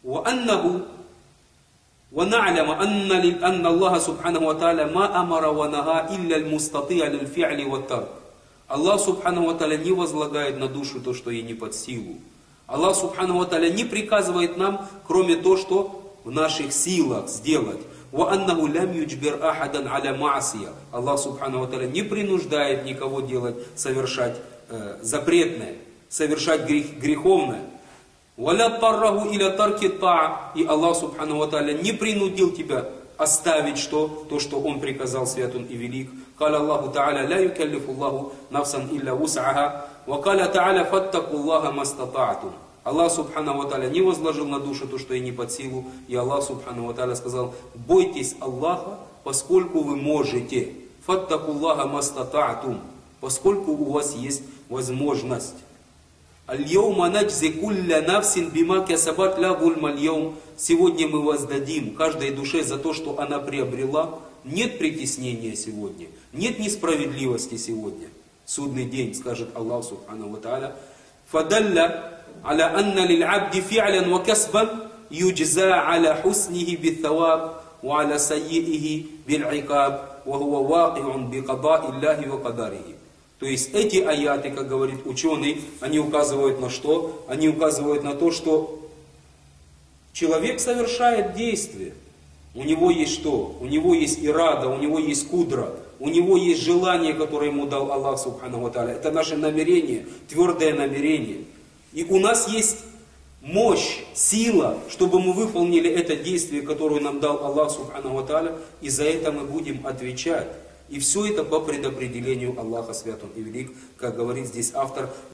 ونعلم أن الله سبحانه وتعالى ما أمر ونهى إلا المستطيع للفعل والترك. Аллах Субхану ва Тааля не возлагает на душу то, что ей не под силу. Аллах Субхану ва Тааля не приказывает нам, кроме того, что в наших силах сделать. وَأَنَّهُ لَمْ يُجْبِرْ أَحَدًا عَلَى مَعْصِيَةٍ. Аллах Субхану ва Тааля не принуждает никого делать, совершать запретное, совершать греховное. وَلَا طَرَّهُ إِلَى تَرْكِ الطَّاعَةِ. И Аллах Субхану ва Тааля не принудил тебя оставить то, что Он приказал, свят Он и велик. قال الله تعالى لا يكلف الله نفسا إلا وسعها وقال تعالى فاتقوا الله ما استطعتم. Аллах Субхану ва Тааля не возложил на душу то, что ей не под силу. И Аллах Субхану ва Тааля сказал: бойтесь Аллаха, поскольку вы можете. فاتقوا الله ما استطعتم. Поскольку у вас есть возможность. اليوم نجزي كل نفس بما كسبت لا ظلم اليوم. Сегодня мы воздадим каждой душе за то, что она приобрела. Нет притеснения сегодня, нет несправедливости сегодня. Судный день, скажет Аллах Субхану ва Тааля. فَدَلَّ على أن للعبد فعلا وكسبا يجزى على حسنه بالثواب وعلى سيئه بالعقاب وهو واقع بقضاء الله وقدره. То есть эти аяты, как говорит ученый, они указывают на что? Они указывают на то, что человек совершает действие. У него есть что? У него есть ирада, у него есть кудра, у него есть желание, которое ему дал Аллах Субхану ва Тааля. Это наше намерение, твердое намерение. И у нас есть мощь, сила, чтобы мы выполнили это действие, которое нам дал Аллах Субхану ва Тааля, и за это мы будем отвечать. И все это по предопределению Аллаха, свят Он и велик, как говорит здесь автор.